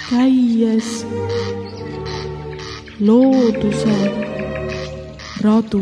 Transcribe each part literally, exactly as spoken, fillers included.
käies looduse radu.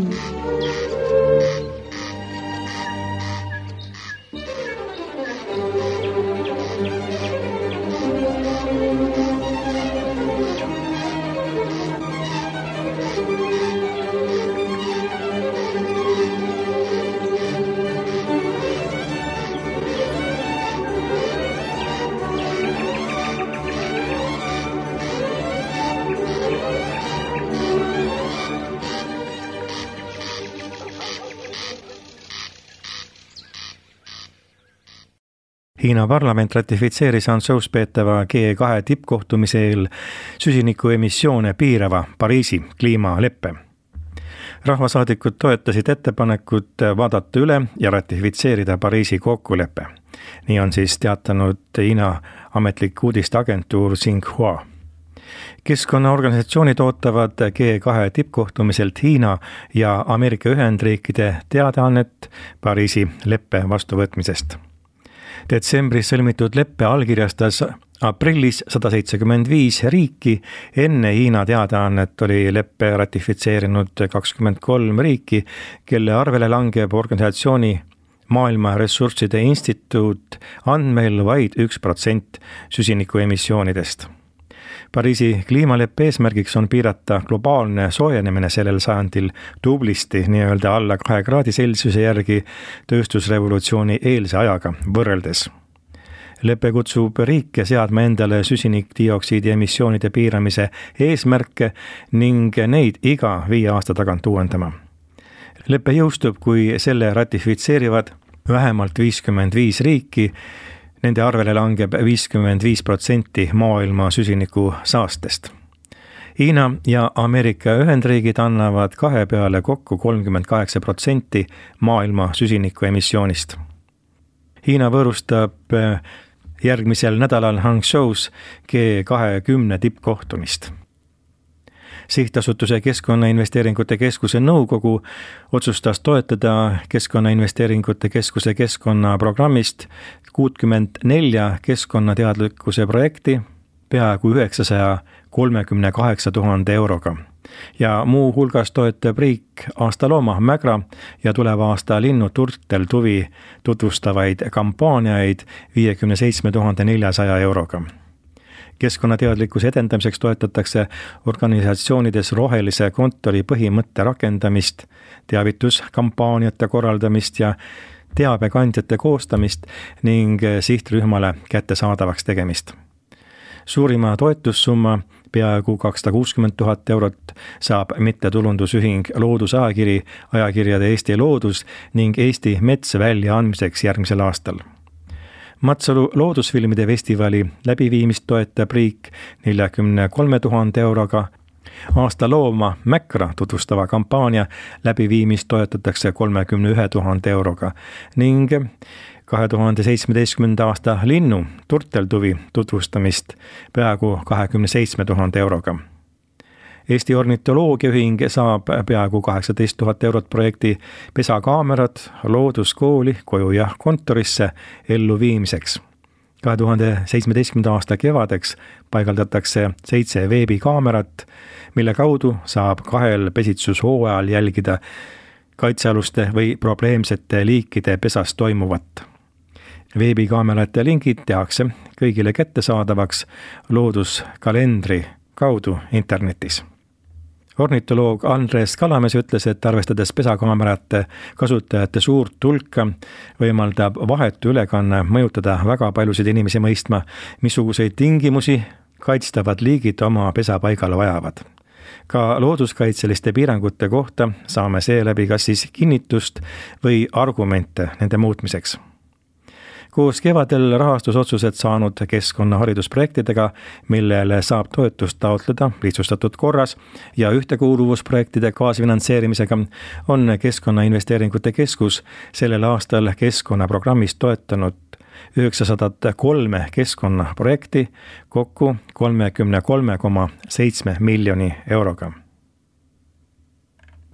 Hiina parlament ratifitseeris Hangzhous peetava G kahe tippkohtumise eel süsiniku emissioone piirava Pariisi kliimaleppe. Rahvasaadikud toetasid ettepanekut vaadata üle ja ratifitseerida Pariisi kokkulepe. Nii on siis teatanud Hiina ametlik uudisteagentuur Xinhua. Keskkonnaorganisatsioonid ootavad G kahe tippkohtumiselt Hiina ja Ameerika Ühendriikide teadaannet Pariisi leppe vastuvõtmisest. Detsembris sõlmitud leppe allkirjastas aprillis sada seitsekümmend viis riiki, enne Hiina teadaannet oli leppe ratifitseerinud kakskümmend kolm riiki, kelle arvele langeb organisatsiooni Maailma Ressursside Instituut andmeil vaid üks protsent süsiniku emissioonidest. Pariisi kliimaleppe eesmärgiks on piirata globaalne soojenemine sellel sajandil tublisti nii-öelda alla kahe kraadi Celsiuse järgi tööstusrevolutsiooni eelse ajaga võrreldes. Lepe kutsub riike seadma endale süsinikdioksiidi emissioonide piiramise eesmärke ning neid iga viie aasta tagant uuendama. Lepe jõustub, kui selle ratifitseerivad vähemalt viiskümmend viis riiki. Nende arvele langeb viiskümmend viis protsenti maailma süsiniku saastest. Hiina ja Ameerika Ühendriigid annavad kahe peale kokku kolmkümmend kaheksa protsenti maailma süsiniku emissioonist. Hiina võõrustab järgmisel nädalal Hangzhous G kahekümne tippkohtumist. Sihtasutuse Keskkonnainvesteeringute Keskuse nõukogu otsustas toetada Keskkonnainvesteeringute Keskuse keskkonnaprogrammist kuuskümmend neli keskkonnateadlikkuse projekti peaaegu üheksasaja kolmekümne kaheksa tuhande euroga. Ja muu hulgas toetab riik aastalooma Mägra ja tuleva aasta linnu turteltuvi tutvustavaid kampaaniaid viiekümne seitsme tuhande neljasaja euroga. Keskkonnateadlikkuse edendamiseks toetatakse organisatsioonides rohelise kontori põhimõtte rakendamist, teavituskampaaniate korraldamist ja teabekandjate koostamist ning sihtrühmale kättesaadavaks tegemist. Suurima toetussumma peaaegu kakssada kuuskümmend tuhat eurot saab mittetulundusühing Loodusajakiri, ajakirjade Eesti Loodus ning Eesti Mets väljaandmiseks järgmisel aastal. Matsalu loodusfilmide festivali läbiviimist toetab riik neljakümne kolme tuhande euroga. Aasta looma Mäkra tutvustava kampaania läbiviimist toetatakse kolmekümne ühe tuhande euroga ning kahe tuhande seitsmeteistkümnenda aasta linnu turteltuvi tutvustamist peaaegu kahekümne seitsme tuhande euroga. Eesti Ornitoloogiaühing saab peaaegu kaheksateist tuhat eurot projekti pesakaamerad looduskooli, koju ja kontorisse ellu viimiseks. kahe tuhande seitsmeteistkümnenda aasta kevadeks paigaldatakse seitse veebikaamerat, mille kaudu saab kahel pesitsushooajal jälgida kaitsealuste või probleemsete liikide pesas toimuvat. Veebikaamerate lingid tehakse kõigile kättesaadavaks looduskalendri kaudu internetis. Ornitoloog Andres Kalamees ütles, et arvestades pesakaamerate kasutajate suurt hulka, võimaldab vahetu ülekanne mõjutada väga paljusid inimesi mõistma, missuguseid tingimusi kaitstavad liigid oma pesapaigale vajavad. Ka looduskaitseliste piirangute kohta saame seeläbi kas siis kinnitust või argumente nende muutmiseks. Koos kevadel rahastusotsused saanud keskkonnaharidusprojektidega, millele saab toetust taotleda lihtsustatud korras ja ühtekuuluvusprojektide kaasfinantseerimisega, on Keskkonnainvesteeringute Keskus sellel aastal keskkonnaprogrammist toetanud üheksasada kolm keskkonnaprojekti kokku kolmekümne kolme koma seitsme miljoni euroga.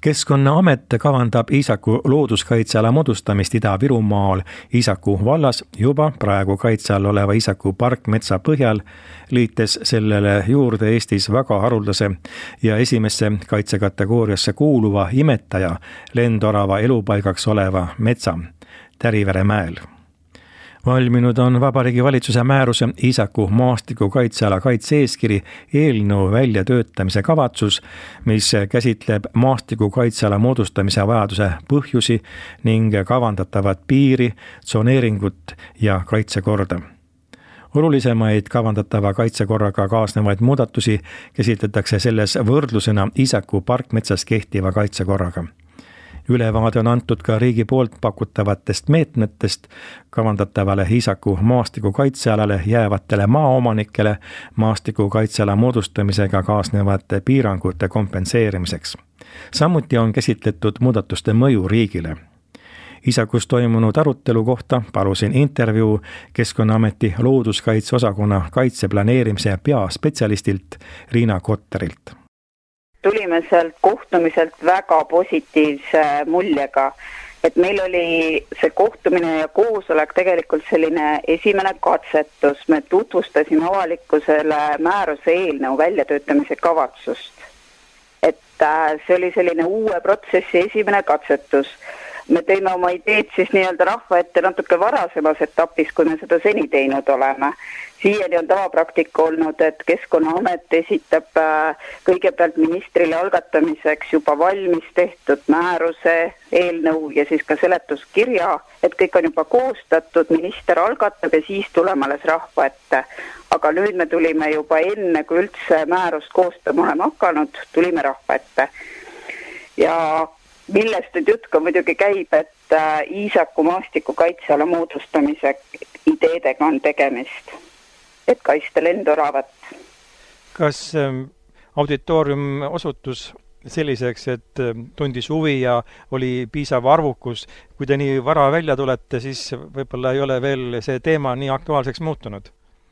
Keskkonnaamet kavandab Iisaku looduskaitseala moodustamist Ida-Virumaal Iisaku vallas juba praegu kaitse all oleva Iisaku parkmetsa põhjal, liites sellele juurde Eestis väga haruldase ja esimesse kaitsekategooriasse kuuluva imetaja lendorava elupaigaks oleva metsa Tärivere mäel. Valminud on Vabariigi Valitsuse määruse Iisaku maastiku kaitseala kaitse-eeskiri eelnõu väljatöötamise kavatsus, mis käsitleb maastiku kaitseala moodustamise vajaduse põhjusi ning kavandatavat piiri, tsoneeringut ja kaitsekorda. Olulisemaid kavandatava kaitsekorraga kaasnevaid muudatusi käsitletakse selles võrdlusena Iisaku parkmetsas kehtiva kaitsekorraga. Ülevaade on antud ka riigi poolt pakutavatest meetmetest kavandatavale Iisaku maastiku kaitsealale jäävatele maaomanikele maastiku kaitseala moodustamisega kaasnevate piirangute kompenseerimiseks. Samuti on käsitletud muudatuste mõju riigile. Iisakus toimunud arutelu kohta palusin intervjuu Keskkonnaameti looduskaitseosakonna kaitseplaneerimise peaspetsialistilt Riina Kotterilt. Tulime sealt kohtumiselt väga positiivse muljega, et meil oli see kohtumine ja koosolek tegelikult selline esimene katsetus. Me tutvustasime avalikkusele määruse eelnõu väljatöötamise kavatsust. Et see oli selline uue protsessi esimene katsetus. Me teime oma ideed siis nii-öelda rahva ette natuke varasemas etapis, kui me seda seni teinud oleme. Siiani on tavapraktika olnud, et Keskkonnaamet esitab kõigepealt ministrile algatamiseks juba valmis tehtud määruse eelnõu ja siis ka seletuskirja, et kõik on juba koostatud, minister algatab ja siis tuleme alles rahva ette. Aga nüüd me tulime juba enne, kui üldse määrust koostama oleme hakanud, tulime rahva ette. Ja millest nüüd jutt ka muidugi käib, et Iisaku maastiku kaitseala moodustamise ideedega on tegemist, et kaitsta lendoravat. Kas auditoorium osutus selliseks, et tundis huvi ja oli piisav arvukus? Kui te nii vara välja tulete, siis võib-olla ei ole veel see teema nii aktuaalseks muutunud?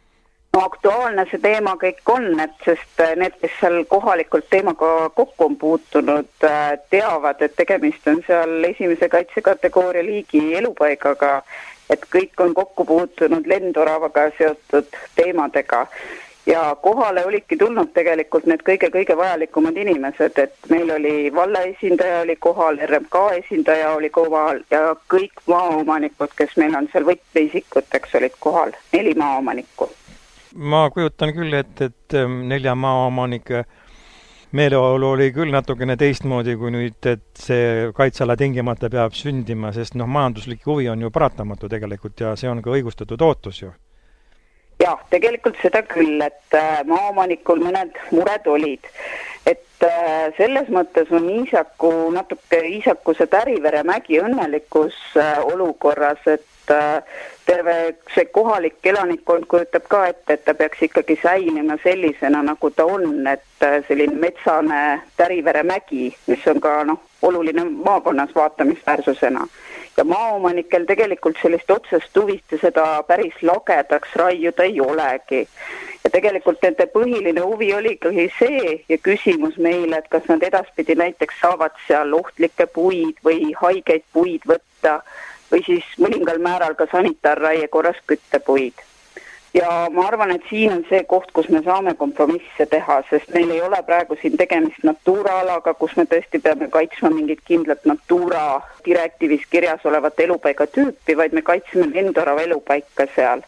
No aktuaalne see teema kõik on, et sest need, kes seal kohalikult teemaga kokku on puutunud, teavad, et tegemist on seal esimese kaitsekategooria liigi elupaigaga, et kõik on kokku puutunud lendoravaga seotud teemadega. Ja kohale olidki tulnud tegelikult need kõige-kõige vajalikumad inimesed, et meil oli valla esindaja oli kohal, R M K esindaja oli kohal ja kõik maaomanikud, kes meil on seal võtmeisikuteks, olid kohal, neli maaomanikku. Ma kujutan küll, et, et nelja maaomanike meeleolu oli küll natukene teistmoodi kui nüüd, et see kaitseala tingimata peab sündima, sest noh, majanduslik huvi on ju paratamatu tegelikult ja see on ka õigustatud ootus ju. Jah, tegelikult seda küll, et maaomanikul mõned mured olid. Et selles mõttes on Iisaku, natuke Iisakuse Tärivere mägi õnnelikus olukorras, et terve see kohalik elanikkond kujutab ka ette, et ta peaks ikkagi säilima sellisena, nagu ta on, et selline metsane Tärivere mägi, mis on ka noh, oluline maakonnas vaatamisväärsusena. Ja maaomanikel tegelikult sellist otsest huvist ja seda päris lagedaks raiuda ei olegi. Ja tegelikult nende põhiline huvi oligi see ja küsimus meile, et kas nad edaspidi näiteks saavad seal ohtlikke puid või haigeid puid võtta või siis mõningal määral ka sanitaarraie korras küttepuid. Ja ma arvan, et siin on see koht, kus me saame kompromisse teha, sest meil ei ole praegu siin tegemist Natura-alaga, kus me tõesti peame kaitsma mingit kindlat Natura direktiivis kirjas olevat elupaiga tüüpi, vaid me kaitseme lendorava elupaika seal.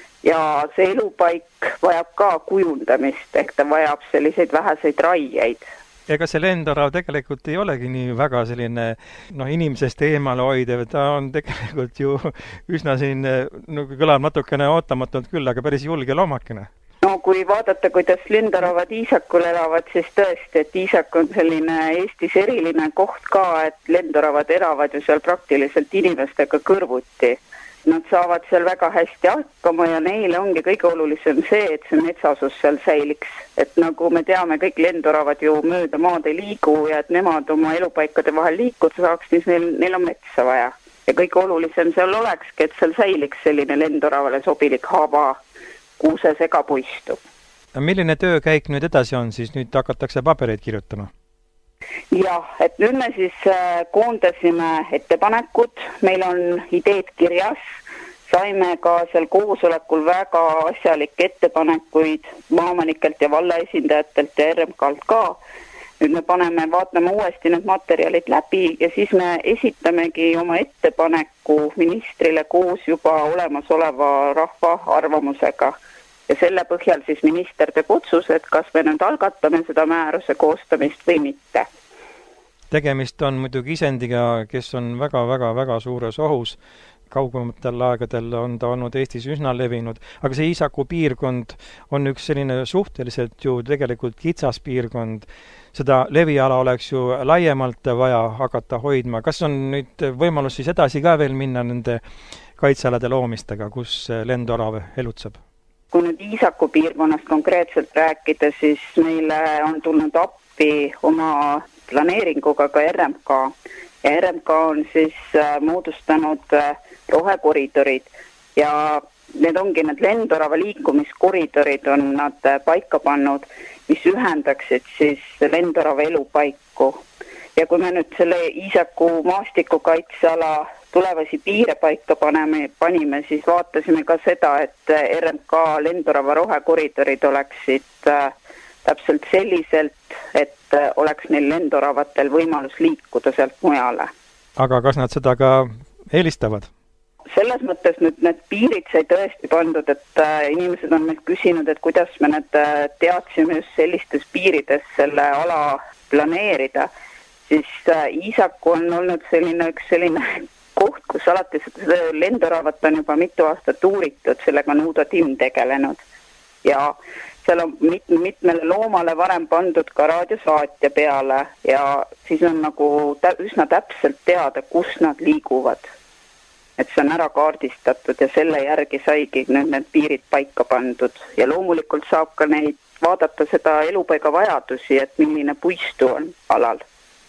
Ja see elupaik vajab ka kujundamist, ehk ta vajab selliseid väheseid raieid. Ega see lendorav tegelikult ei olegi nii väga selline noh, inimesest eemale hoidev, ta on tegelikult ju üsna siin, no kõlab natukene ootamatult küll, aga päris julge loomakene. No kui vaadata, kuidas lendoravad Iisakul elavad, siis tõesti, et Iisak on selline Eestis eriline koht ka, et lendoravad elavad ju seal praktiliselt inimestega kõrvuti. Nad saavad seal väga hästi hakkama ja neile ongi kõige olulisem see, et see metsasus seal säiliks. Et nagu me teame, kõik lendoravad ju mööda maad ei liigu ja et nemad oma elupaikade vahel liikuda saaks, siis neil, neil on metsa vaja. Ja kõige olulisem seal olekski, et seal säiliks selline lendoravale sobilik hava, kuuse segapuistu. Milline töökäik nüüd edasi on, siis nüüd hakatakse pabereid kirjutama? jah, et nüüd me siis koondasime ettepanekud, meil on ideed kirjas, saime ka seal koosolekul väga asjalikke ettepanekuid maaomanikelt ja vallaesindajatelt ja R M K-lt ka. Nüüd me paneme, vaatame uuesti need materjalid läbi ja siis me esitamegi oma ettepaneku ministrile koos juba olemasoleva rahva arvamusega. Ja selle põhjal siis minister teeb otsuse, et kas me nüüd algatame seda määruse koostamist või mitte. Tegemist on muidugi isendiga, kes on väga-väga-väga suures ohus. Kaugematel aegadel on ta olnud Eestis üsna levinud, aga see Iisaku piirkond on üks selline suhteliselt ju tegelikult kitsas piirkond. Seda leviala oleks ju laiemalt vaja hakata hoidma. Kas on nüüd võimalus siis edasi ka veel minna nende kaitsealade loomistega, kus lendorav elutseb? Kui nüüd Iisaku piirkonnast konkreetselt rääkida, siis meile on tulnud appi oma planeeringuga ka R M K. Ja R M K on siis moodustanud rohekoridorid ja need ongi need lendorava liikumiskoridorid on nad paika pannud, mis ühendaksid siis lendorava elupaiku. Ja kui me nüüd selle Iisaku maastikukaitseala tulevasi piire paika paneme, panime, siis vaatasime ka seda, et R M K lendorava rohekoridorid oleksid äh, täpselt selliselt, et äh, oleks neil lendoravatel võimalus liikuda sealt mujale. Aga kas nad seda ka eelistavad? Selles mõttes nüüd need piirid sai tõesti pandud, et äh, inimesed on meilt küsinud, et kuidas me need äh, teadsime just sellistes piirides selle ala planeerida, siis äh, Iisaku on olnud selline üks selline koht, kus alati seda lendoravat on juba mitu aastat uuritud, sellega on Uudo Timm tegelenud. Ja seal on mit, mitmele loomale varem pandud ka raadiosaatja peale ja siis on nagu tä, üsna täpselt teada, kus nad liiguvad. Et see on ära kaardistatud ja selle järgi saigi nüüd need piirid paika pandud. Ja loomulikult saab ka neid vaadata seda elupaiga vajadusi, et milline puistu on alal.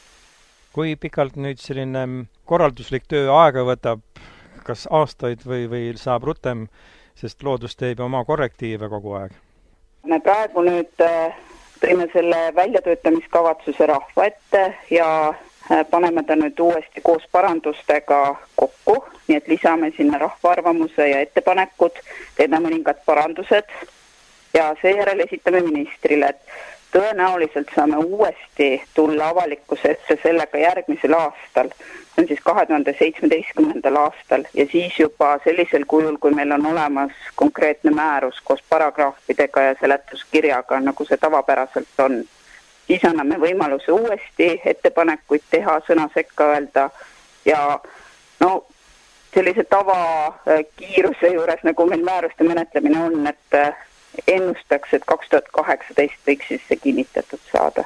Kui pikalt nüüd selline korralduslik töö aega võtab, kas aastaid või, või saab rutem, sest loodus teeb oma korrektiive kogu aeg? Me praegu nüüd tõime selle väljatöötamiskavatsuse rahva ette ja paneme ta nüüd uuesti koos parandustega kokku, nii et lisame sinna rahva arvamuse ja ettepanekud, teeme mõningad parandused ja seejärel esitame ministrile, et tõenäoliselt saame uuesti tulla avalikkusesse sellega järgmisel aastal, see on siis kahe tuhande seitsmeteistkümnendal aastal ja siis juba sellisel kujul, kui meil on olemas konkreetne määrus koos paragraafidega ja seletuskirjaga, nagu see tavapäraselt on. Siis anname võimaluse uuesti ettepanekuid teha, sõna sekka öelda ja no, sellise tava kiiruse juures, nagu meil määruste menetlemine on, et ennustaks, et kaks tuhat kaheksateist võiks siis see kinnitatud saada.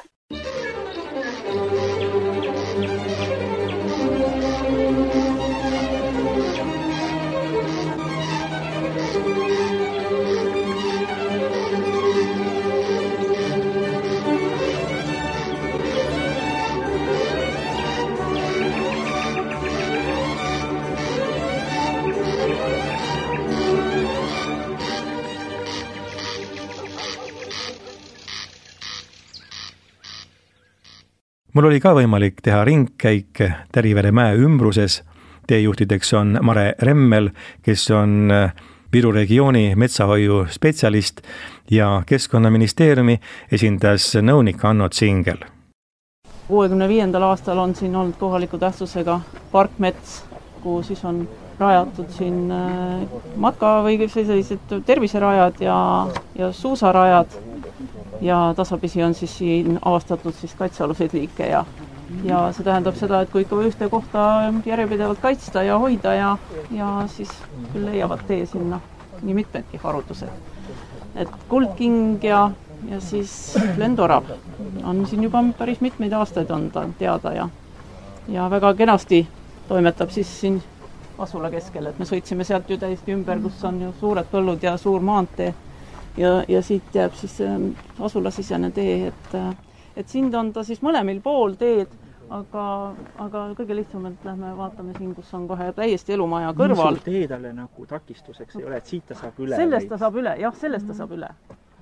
Mul oli ka võimalik teha ringkäik Terivere mäe ümbruses. Teejuhtideks on Mare Remmel, kes on Viru regiooni metsahoiu spetsialist ja Keskkonnaministeeriumi esindas nõunik Anno Tsingel. kuuekümne viiendal aastal on siin olnud kohaliku tähtsusega parkmets, kuhu siis on rajatud siin matka või sellised terviserajad ja, ja suusarajad. Ja tasapisi on siis siin avastatud siis kaitsealuseid liike ja, ja see tähendab seda, et kui ikka ühte kohta järjepidevalt kaitsta ja hoida ja, ja siis küll leiavad tee sinna nii mitmedki harutused. Et kuldking ja, ja siis lendorav on siin juba päris mitmeid aastaid on ta teada ja, ja väga kenasti toimetab siis siin asula keskel, et me sõitsime sealt ju täiesti ümber, kus on ju suured põllud ja suur maantee. Ja, ja siit jääb siis asulasisene tee, et, et siin on ta siis mõlemil pool teed, aga, aga kõige lihtsamalt lähme vaatame siin, kus on kohe täiesti elumaja kõrval. Mis sul teedale nagu takistuseks ei ole, et siit ta saab üle? Sellest ta saab üle, jah, sellest ta saab üle.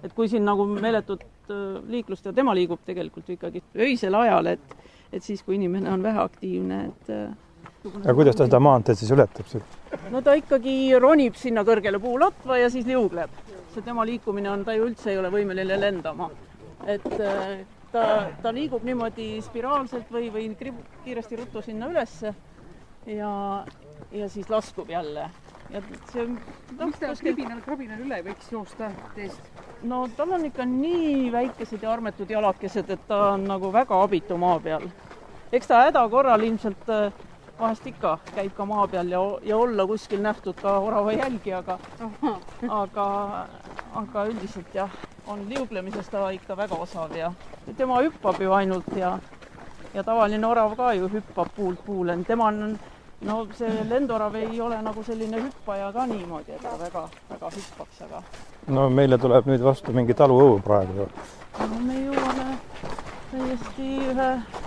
et kui siin nagu meeletut liiklust ja tema liigub tegelikult ikkagi öisel ajal, et, et siis, kui inimene on väheaktiivne, et ja kuidas ta seda maanteed siis ületab? No ta ikkagi ronib sinna kõrgele puulotva ja siis liugleb. See tema liikumine on, ta ju üldse ei ole võimeline lendama. Et ta, ta liigub niimoodi spiraalselt või, või kiiresti ruttu sinna ülesse ja, ja siis laskub jälle. Ja see, no, mis ta krabinal, krabinal üle võiks joosta teest? No tal on ikka nii väikesed ja armetud jalakesed, et ta on nagu väga abitu maa peal. Eks ta häda korral ilmselt vahest ikka käib ka maa peal ja, ja olla kuskil nähtud ka orava jälgi, aga, aga, aga üldiselt jah, on liuglemisest ta ikka väga osav ja tema hüppab ju ainult ja, ja tavaline orav ka ju hüppab puult puule. Tema on, no see lendorav ei ole nagu selline hüppaja ka niimoodi, et ta väga, väga hüppaks, aga... No meile tuleb nüüd vastu mingi taluõu praegu. No me jõuame täiesti ühe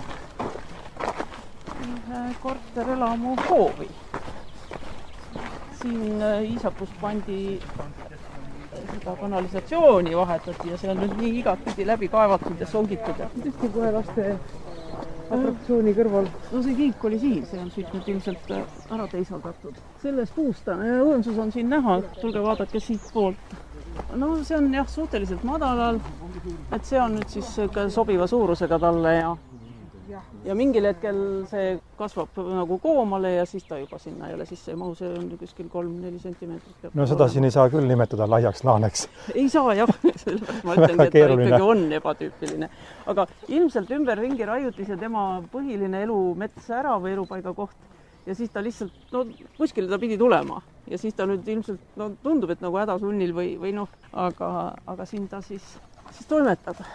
ühe korterelamu hoovi. Siin Iisakus pandi seda kanalisatsiooni vahetati ja see on nüüd nii igatpidi läbi kaevatud ja songitud. Tõesti kohe laste atraktsiooni kõrval. No see kiik oli siin, see on siit nüüd ilmselt ära teisaldatud. Selles puust õõnsus on siin näha, tulge vaadake siit poolt. No see on jah suhteliselt madalal, et see on nüüd siis sobiva suurusega talle ja ja mingil hetkel see kasvab nagu koomale ja siis ta juba sinna ei ole sisse ei mahu, see on kuskil kolm-neli sentimeetrit. No seda siin ei saa küll nimetada laiaks laaneks. Ei saa jah, sellepärast ma ütlengi, et ta ikkagi on ebatüüpiline. Aga ilmselt ümberringi raiutis ja tema põhiline elu mets ära või elupaiga koht ja siis ta lihtsalt, no kuskile ta pidi tulema ja siis ta nüüd ilmselt, no tundub, et nagu hädasunnil või, või noh, aga, aga siin ta siis, siis toimetab.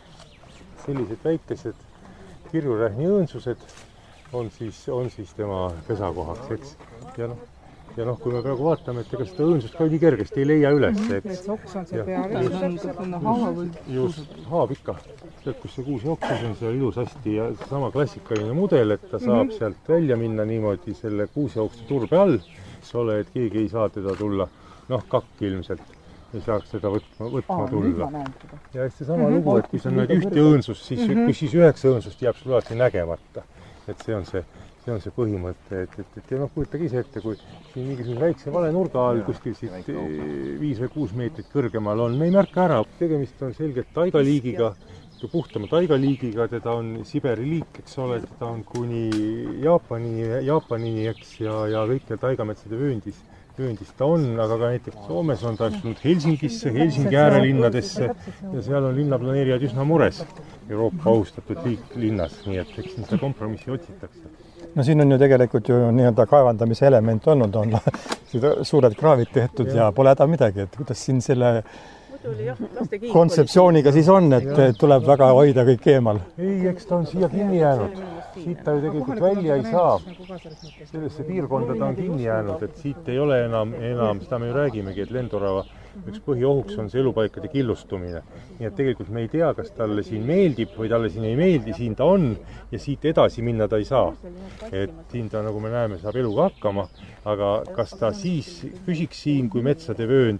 Sellised väikesed kirjurähni õõnsused on siis, on siis tema pesakohaks, eks. Ja noh, ja noh, kui me praegu vaatame, et ega seda õõnsust ka nii kergesti ei leia üles, eks. Et see oks on see peal, et on haava või? Just, haab ikka. Sealt, kus see kuus joksus on seal ilus hästi ja sama klassikaline mudel, et ta saab mm-hmm. sealt välja minna niimoodi selle kuusjooksu turbe all, eks ole, et keegi ei saa teda tulla, noh, kakk ilmselt. Ei saaks seda võtma, võtma Aa, tulla. Ja eks see sama mm-hmm. lugu, et kui sa näed ühte õõnsust, siis, mm-hmm. kui siis üheksa õõnsust jääb sul alati nägemata. Et see on see, see on see põhimõte, et, et, et ja noh, kujutage ise ette, kui siin mingisugune väikse vale nurga all kuskil siit viis või kuus meetrit kõrgemal on, me ei märka ära. Tegemist on selgelt taigaliigiga, puhtama taigaliigiga, teda on Siberi liik, eks ole, teda on kuni Jaapani, Jaapani, eks, ja, ja kõike taigametsade vööndis. Vööndis ta on, aga ka näiteks Soomes on ta tulnud Helsingisse, Helsingi äärelinnadesse ja seal on linnaplaneerijad üsna mures Euroopa austatud liik linnas, nii et eks siin seda kompromissi otsitakse. No siin on ju tegelikult ju nii-öelda kaevandamise element olnud, on suured kraavid tehtud ja pole häda midagi, et kuidas siin selle kontseptsiooniga siis on, et tuleb väga hoida kõik eemal? Ei, eks ta on siia kinni jäänud. Siit ta ju tegelikult välja ei saa. Sellesse piirkonda ta on kinni jäänud, et siit ei ole enam, enam seda me ju räägimegi, et lendorava üks põhiohuks on see elupaikade killustumine. Nii et tegelikult me ei tea, kas talle siin meeldib või talle siin ei meeldi, siin ta on ja siit edasi minna ta ei saa. Et siin ta, nagu me näeme, saab eluga hakkama, aga kas ta siis püsiks siin, kui metsade vöönd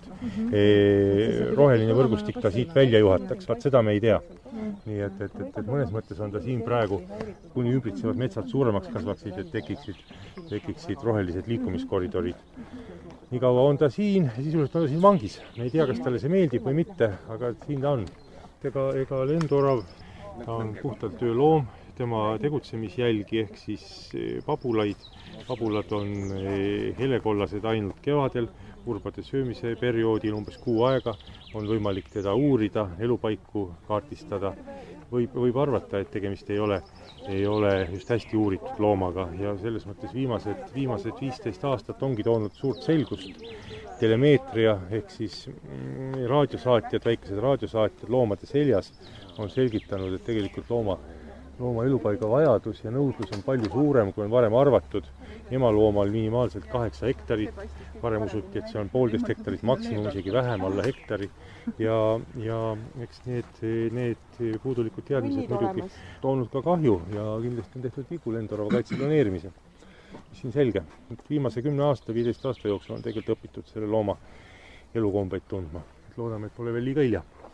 e, roheline võrgustik ta siit välja juhataks, vaat seda me ei tea. Nii et, et, et, et mõnes mõttes on ta siin praegu, kuni ümbritsevad metsad suuremaks kasvaksid, et tekiksid, tekiksid rohelised liikumiskoridorid. Nii kaua on ta siin, sisuliselt on ta siin vangis. Me ei tea, kas talle see meeldib või mitte, aga siin ta on. Ega, ega lendorav, ta on puhtalt tööloom, tema tegutsemisjälgi ehk siis pabulaid. Pabulad on helekollased ainult kevadel, urbade söömise perioodil umbes kuu aega on võimalik teda uurida, elupaiku kaartistada. Võib, võib arvata, et tegemist ei ole, ei ole just hästi uuritud loomaga ja selles mõttes viimased, viimased viisteist aastat ongi toonud suurt selgust. Telemeetria ehk siis raadiosaatjad, väikesed raadiosaatjad loomade seljas on selgitanud, et tegelikult looma, looma elupaiga vajadus ja nõudlus on palju suurem, kui on varem arvatud. Emaloomal minimaalselt kaheksa hektarit, varem usuti, et see on poolteist hektarit maksimum, isegi vähem, alla hektari. Ja, ja eks need, need puudulikud teadmised muidugi toonud ka kahju ja kindlasti on tehtud vigu lendorava kaitse planeerimisel. Mis siin selge, et viimase kümne aasta, viieteist aasta jooksul on tegelikult õpitud selle looma elukombeid tundma. Et loodame, et pole veel liiga hilja.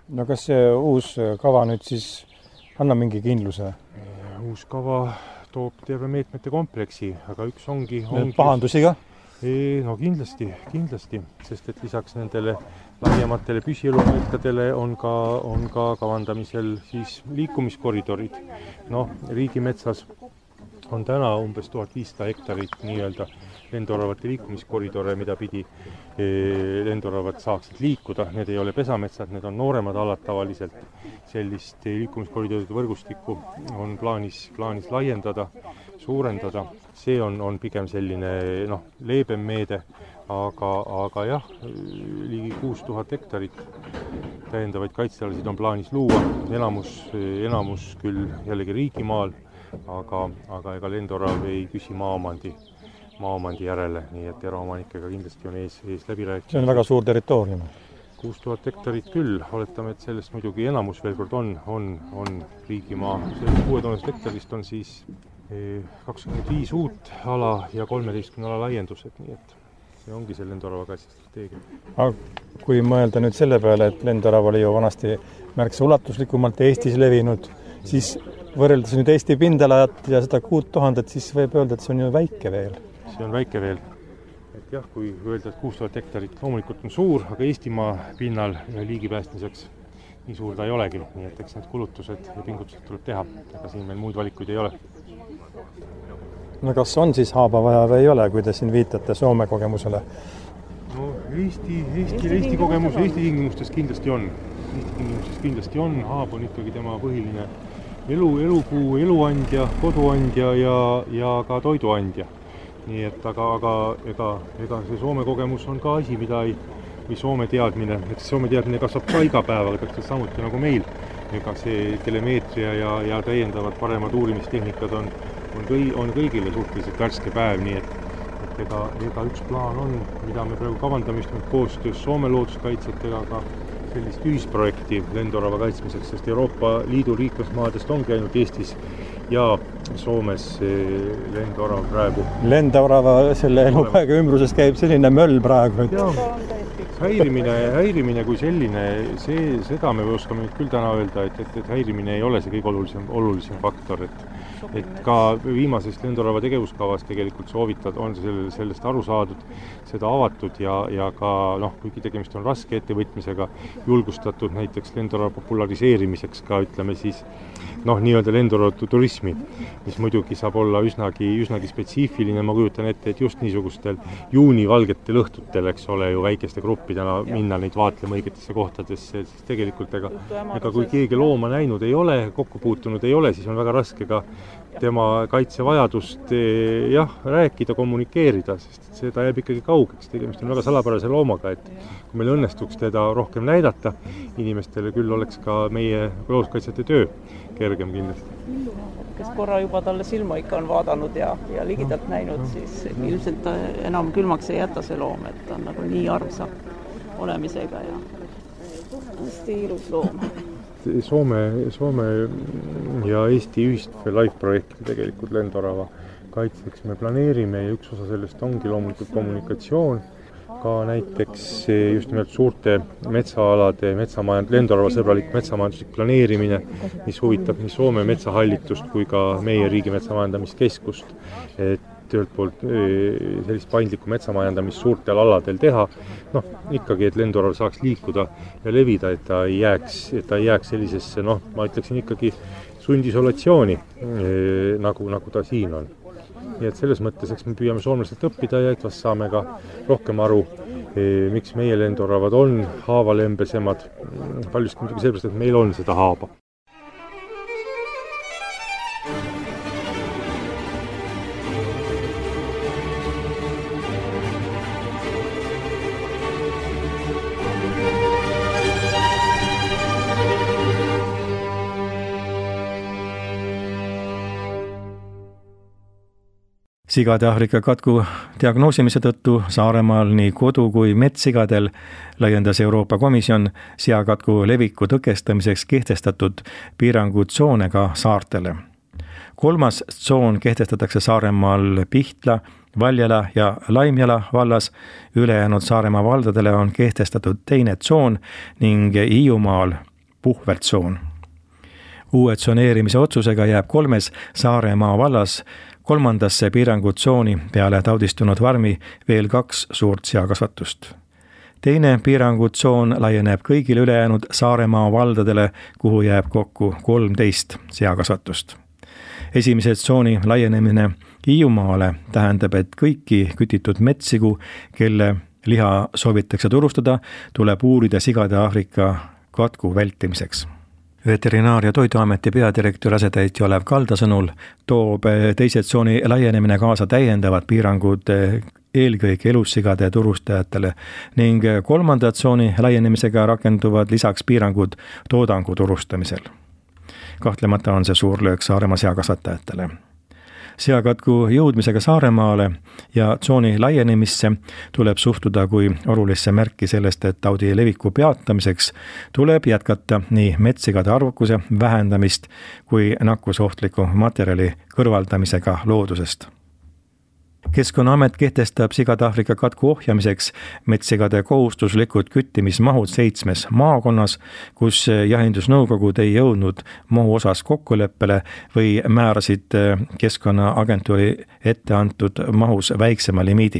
no kas see uus kava nüüd siis annab mingi kindluse? Uus kava toob terve meetmete kompleksi, aga üks ongi... ongi pahandusi ka? Ei, no kindlasti, kindlasti, sest et lisaks nendele laiematele püsielupaikadele on ka, on ka kavandamisel siis liikumiskoridorid. No, riigimetsas on täna umbes tuhat viissada hektarit nii-öelda lendoravate liikumiskoridore, mida pidi lendoravad saaksid liikuda. Need ei ole pesametsad, need on nooremad alad tavaliselt. Sellist liikumiskoridoride võrgustikku on plaanis, plaanis laiendada, suurendada. See on, on pigem selline noh, leebem meede, aga, aga jah, ligi kuus tuhat hektarit täiendavaid kaitsealasid on plaanis luua. Enamus, enamus küll jällegi riigimaal, aga, aga ega lendorav ei küsi maaomandi, maaomandi järele, nii et eraomanikega kindlasti on ees, ees läbi rääkida. See on väga suur territoorium. kuus tuhat hektarit küll, oletame, et sellest muidugi enamus veel kord on, on, on riigimaa. Sellest kuue tuhande hektarist on siis kakskümmend viis uut ala ja kolmeteistkümne ala laiendused, nii et see ongi see lendorava kaitsestrateegia. Aga kui mõelda nüüd selle peale, et lendorav oli ju vanasti märksa ulatuslikumalt Eestis levinud, siis võrreldes nüüd Eesti pindalajat ja seda kuut tuhandet, siis võib öelda, et see on ju väike veel. See on väike veel. Et jah, kui öelda, et kuus tuhat hektarit loomulikult on suur, aga Eestimaa pinnal liigi päästmiseks nii suur ta ei olegi, nii et eks need kulutused ja pingutused tuleb teha, aga siin meil muid valikuid ei ole. No kas on siis haaba vaja või ei ole, kui te siin viitate Soome kogemusele? No Eesti, Eesti, Eesti kogemus Eesti tingimustes kindlasti on. Eesti tingimustes kindlasti on. Haab on ikkagi tema põhiline elu, elupuu, eluandja, koduandja ja, ja ka toiduandja. Nii et aga, aga ega, ega see Soome kogemus on ka asi, mida ei, või Soome teadmine. Et Soome teadmine kasvab ka iga päevaga, täpselt samuti nagu meil. Ega see telemeetria ja, ja täiendavad paremad uurimistehnikad on on, kõi, on kõigile suhteliselt värske päev, nii et, et ega, ega üks plaan on, mida me praegu kavandame just koostöös Soome looduskaitsjatega ka sellist ühisprojekti lendorava kaitsmiseks, sest Euroopa Liidu liikmesmaadest ongi ainult Eestis ja Soomes lendorav praegu. Lendorava selle elupaega ümbruses käib selline möll praegu. Häirimine, häirimine kui selline, see, seda me oskame nüüd küll täna öelda, et, et, et häirimine ei ole see kõige olulisem, olulisem faktor, et, et ka viimasest lendorava tegevuskavas tegelikult soovitad, on selle, sellest aru saadud, seda avatud ja, ja ka, noh, kuigi tegemist on raske ettevõtmisega, julgustatud näiteks lendorava populariseerimiseks ka, ütleme siis, noh, nii-öelda lendorava turismi, mis muidugi saab olla üsnagi, üsnagi spetsiifiline, ma kujutan ette, et just niisugustel juunivalgetel õhtutel, eks ole, ju väikeste gruppidena minna neid vaatlema õigetesse kohtadesse, siis tegelikult ega, ega kui keegi looma näinud ei ole, kokku puutunud ei ole, siis on väga raske ka tema kaitsevajadust jah, rääkida, kommunikeerida, sest seda jääb ikkagi kaugeks. Tegemist on väga salapärase loomaga, et kui meil õnnestuks teda rohkem näidata inimestele, küll oleks ka meie looduskaitsjate töö kergem kindlasti. Kes korra juba talle silma ikka on vaadanud ja, ja ligidalt näinud, siis ilmselt enam külmaks ei jäta see loom, et ta on nagu nii armsa olemisega ja hästi ilus loom. Soome, Soome ja Eesti ühist live-projekti tegelikult lendorava kaitseks me planeerime ja üks osa sellest ongi loomulikult kommunikatsioon, ka näiteks just nimelt suurte metsaalade, metsamajand, lendorava sõbralik metsamajanduslik planeerimine, mis huvitab nii Soome metsahallitust kui ka meie riigi metsamajandamiskeskust, et töölt poolt sellist paindlikku metsamajandamist suurtel aladel teha, noh, ikkagi, et lendorav saaks liikuda ja levida, et ta ei jääks, et ta ei jääks sellisesse, noh, ma ütleksin ikkagi sundisolatsiooni, nagu, nagu ta siin on. Nii et selles mõttes, eks me püüame soomlaselt õppida ja et vast saame ka rohkem aru, miks meie lendoravad on haavalembesemad. Paljuski muidugi sellepärast, et meil on seda haaba. Sigade Aafrika katku diagnoosimise tõttu Saaremaal nii kodu kui metssigadel laiendas Euroopa Komisjon seakatku leviku tõkestamiseks kehtestatud piirangutsoone ka saartele. Kolmas tsoon kehtestatakse Saaremaal Pihtla, Valjala ja Laimjala vallas, ülejäänud Saaremaa valdadele on kehtestatud teine tsoon ning Hiiumaal puhvertsoon. Uue tsoneerimise otsusega jääb kolmes Saaremaa vallas kolmandasse piirangutsooni peale taudistunud Varmi veel kaks suurt seakasvatust. Teine piirangutsoon laieneb kõigile ülejäänud Saaremaa valdadele, kuhu jääb kokku kolmteist seakasvatust. Esimese tsooni laienemine Hiiumaale tähendab, et kõiki kütitud metssigu, kelle liha soovitakse turustada, tuleb uurida sigade Aafrika katku vältimiseks. Veterinaar- ja Toiduameti peadirektori asetäitja Olev Kalda sõnul toob teise tsooni laienemine kaasa täiendavad piirangud eelkõige elussigade turustajatele ning kolmanda tsooni laienemisega rakenduvad lisaks piirangud toodangu turustamisel. Kahtlemata on see suur löök Saaremaa seakasvatajatele. Seakatku jõudmisega Saaremaale ja tsooni laienemisse tuleb suhtuda kui olulisse märki sellest, et taudi leviku peatamiseks tuleb jätkata nii metssigade arvukuse vähendamist kui nakkusohtliku materjali kõrvaldamisega loodusest. Keskkonnaamet kehtestab sigade Aafrika katku ohjamiseks metssigade kohustuslikud küttimismahud seitsmes maakonnas, kus jahindusnõukogud ei jõudnud mahu osas kokkuleppele või määrasid Keskkonnaagentuuri ette antud mahus väiksema limiidi.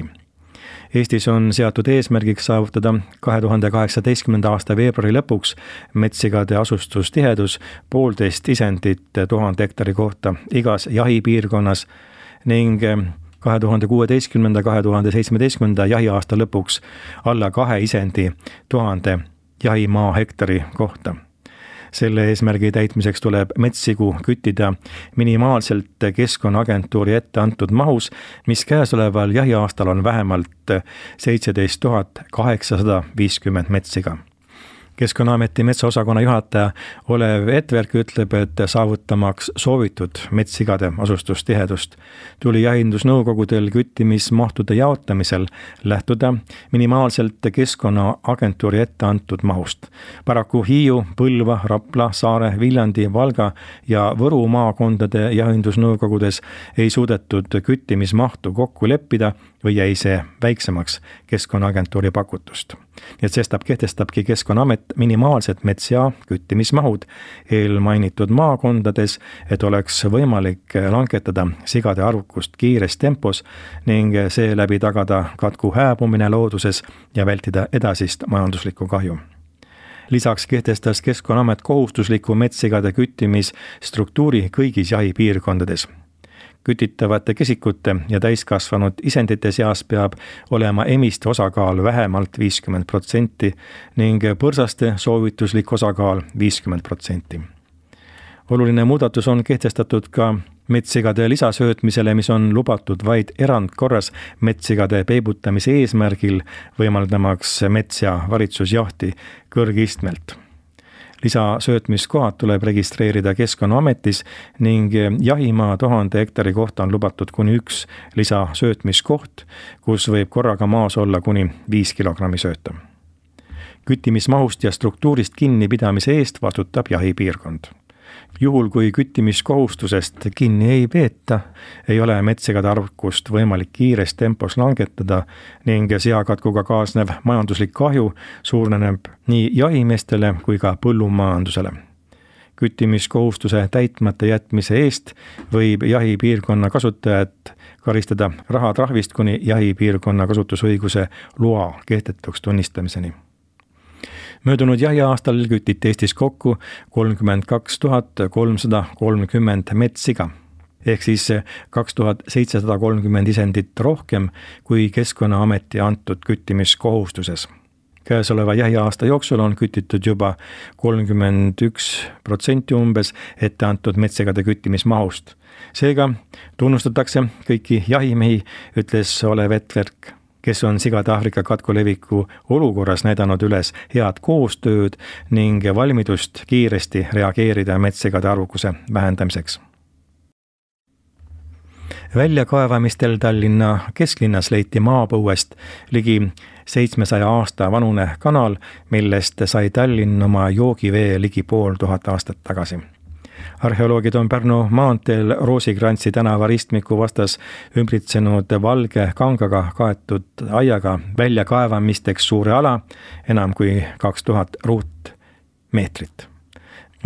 Eestis on seatud eesmärgiks saavutada kahe tuhande kaheksateistkümnenda aasta veebruari lõpuks metssigade asustustihedus poolteist isendit tuhande hektari kohta igas jahipiirkonnas ning kahe tuhande kuueteistkümnenda kahe tuhande seitsmeteistkümnenda jahiaasta lõpuks alla kahe isendi tuhande jahimaa hektari kohta. Selle eesmärgi täitmiseks tuleb metssigu küttida minimaalselt Keskkonnaagentuuri ette antud mahus, mis käesoleval jahiaastal on vähemalt seitseteist tuhat kaheksasada viiskümmend metssiga. Keskkonnaameti metsaosakonna juhataja Olev Etverk ütleb, et saavutamaks soovitud metssigade asustustihedust tuli jahindusnõukogudel küttimismahtude jaotamisel lähtuda minimaalselt Keskkonnaagentuuri ette antud mahust. Paraku Hiiu, Põlva, Rapla, Saare, Viljandi, Valga ja Võru maakondade jahindusnõukogudes ei suudetud küttimismahtu kokku leppida või jäi see väiksemaks Keskkonnaagentuuri pakutust. Nii et sestap kehtestabki Keskkonnaamet minimaalsed metsja küttimismahud eelmainitud maakondades, et oleks võimalik langetada sigade arvukust kiires tempos ning seeläbi tagada katku hääbumine looduses ja vältida edasist majanduslikku kahju. Lisaks kehtestas Keskkonnaamet kohustusliku metssigade küttimisstruktuuri kõigis jahipiirkondades. Kütitavate kesikute ja täiskasvanud isendite seas peab olema emiste osakaal vähemalt viiskümmend protsenti ning põrsaste soovituslik osakaal viiskümmend protsenti. Oluline muudatus on kehtestatud ka metssigade lisasöötmisele, mis on lubatud vaid erandkorras metssigade peibutamise eesmärgil, võimaldamaks mets- ja valitsusjahti kõrgistmelt. Lisasöötmiskohad tuleb registreerida Keskkonnaametis ning jahimaa tuhande hektari kohta on lubatud kuni üks lisasöötmiskoht, kus võib korraga maas olla kuni viis kilogrammi sööta. Küttimismahust ja struktuurist kinnipidamise eest vastutab jahipiirkond. Juhul, kui küttimiskohustusest kinni ei peeta, ei ole metssigade arvukust võimalik kiires tempos langetada ning seakatkuga kaasnev majanduslik kahju suureneb nii jahimeestele kui ka põllumajandusele. Küttimiskohustuse täitmata jätmise eest võib jahipiirkonna kasutajat karistada rahatrahvist kuni jahipiirkonna kasutusõiguse loa kehtetuks tunnistamiseni. Möödunud jahiaastal kütiti Eestis kokku kolmkümmend kaks tuhat kolmsada kolmkümmend metssiga, ehk siis kaks tuhat seitsesada kolmkümmend isendit rohkem kui Keskkonnaameti antud küttimiskohustuses. Käesoleva jahiaasta jooksul on kütitud juba kolmkümmend üks protsenti umbes ette antud metssigade küttimismahust. Seega tunnustatakse kõiki jahimehi, ütles Olev Etverk, kes on sigade Aafrika katku leviku olukorras näidanud üles head koostööd ning valmidust kiiresti reageerida metssigade arvukuse vähendamiseks. Väljakaevamistel Tallinna kesklinnas leiti maapõuest ligi seitsmesaja aasta vanune kanal, millest sai Tallinn oma joogivee ligi pool tuhat aastat tagasi. Arheoloogid on Pärnu maanteel Roosikrantsi tänava ristmiku vastas ümbritsenud valge kangaga kaetud aiaga väljakaevamisteks suure ala, enam kui kaks tuhat ruutmeetrit.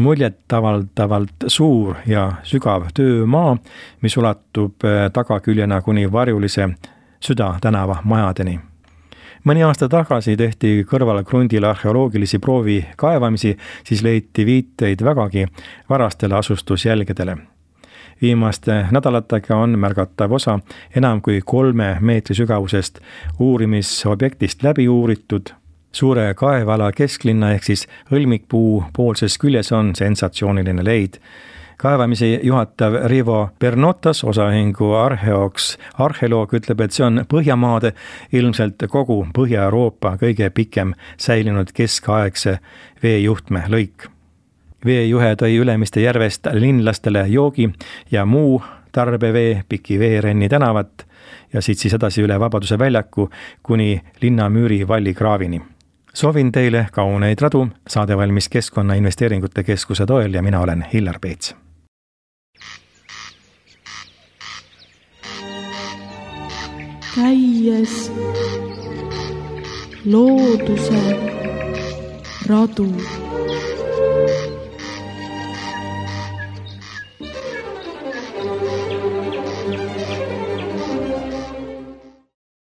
muljetavaldavalt suur ja sügav töömaa, mis ulatub tagaküljena kuni varjulise Süda tänava majadeni. Mõni aasta tagasi tehti kõrval krundil arheoloogilisi proovi kaevamisi, siis leiti viiteid vägagi varastele asustusjälgedele. Viimaste nädalatega on märgatav osa enam kui kolme meetri sügavusest uurimisobjektist läbi uuritud. Suure kaevala kesklinna ehk siis hõlmikpuu poolses küljes on sensatsiooniline leid. Kaevamisi juhatav Rivo Bernotas, osaühingu arheoks, arheoloog ütleb, et see on Põhjamaade, ilmselt kogu Põhja-Euroopa kõige pikem säilinud keskaegse veejuhtme lõik. Veejuhe tõi Ülemiste järvest linlastele joogi ja muu tarbevee Piki veerenni tänavat ja siit siis edasi üle Vabaduse väljaku kuni linnamüüri vallikraavini. Soovin teile kauneid radu, saade valmis Keskkonnainvesteeringute Keskuse toel ja mina olen Hillar Peets. Käies looduse radu.